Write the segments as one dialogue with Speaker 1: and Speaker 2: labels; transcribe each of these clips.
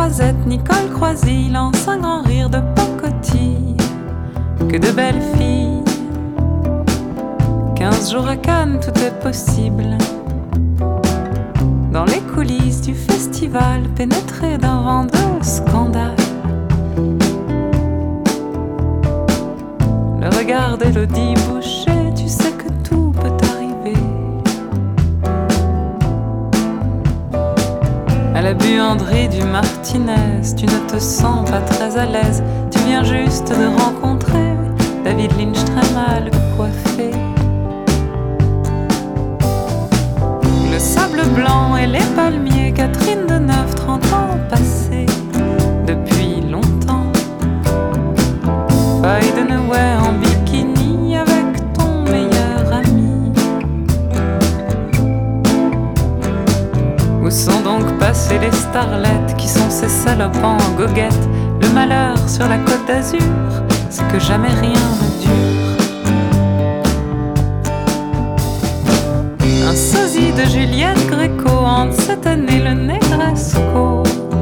Speaker 1: Croisette, Nicole Croisy lance un grand rire de pacotille. Que de belles filles. 15 jours à Cannes, tout est possible. Dans les coulisses du festival, pénétré d'un vent de scandale. Le regard d'Élodie Boucher, tu sais que tout peut arriver. À la buanderie du Martinez, tu ne te sens pas très à l'aise. Tu viens juste de rencontrer David Lynch très mal coiffé. Le sable blanc et les palmiers, Catherine Deneuve, 30 ans passés depuis longtemps. Paille de Noël en bikini avec ton meilleur ami. Où sont donc passées les starlettes qui sont ces salopes en goguettes? Le malheur sur la côte d'Azur, c'est que jamais rien ne dure. Un sosie de Juliette Gréco hante cette année le Negresco.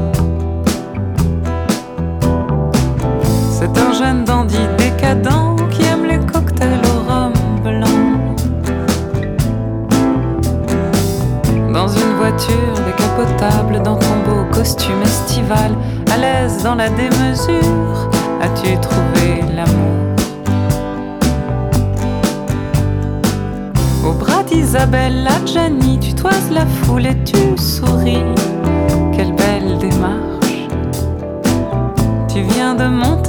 Speaker 1: C'est un jeune dandy décadent qui aime les cocktails au rhum blanc. Dans une voiture décapotable, dans ton beau costume estival, à l'aise dans la démesure, as-tu trouvé l'amour? Au bras d'Isabelle Adjani, tu toises la foule et tu souris. Quelle belle démarche. Tu viens de monter